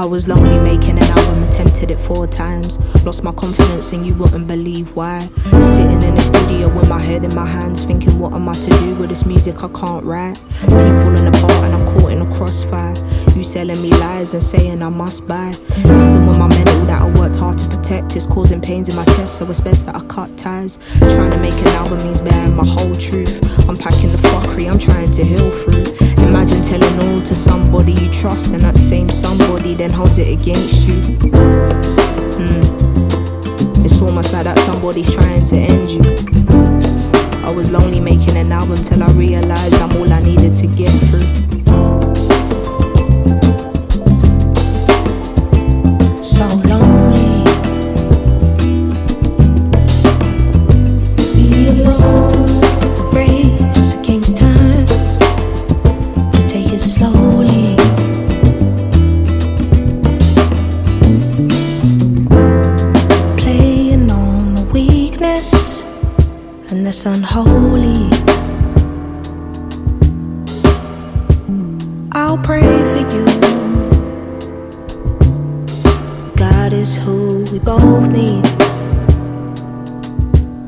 I was lonely making an album, attempted it 4 times. Lost my confidence and you wouldn't believe why. Sitting in the studio with my head in my hands, thinking what am I to do with this music I can't write. Team falling apart and I'm caught in a crossfire. You selling me lies and saying I must buy. Listen, with my mental that I worked hard to protect is causing pains in my chest, so it's best that I cut ties. Trying to make an album means bearing my whole truth. Unpacking the fuckery I'm trying to heal through. Imagine telling all to somebody you trust, and that same somebody then holds it against you. It's almost like that somebody's trying to end you. I was lonely making an album till I realised I'm all I needed to get through. So lonely to be alone, a race against time, to take it slowly. Playing on the weakness, and that's unholy. I'll pray for you. God is who we both need.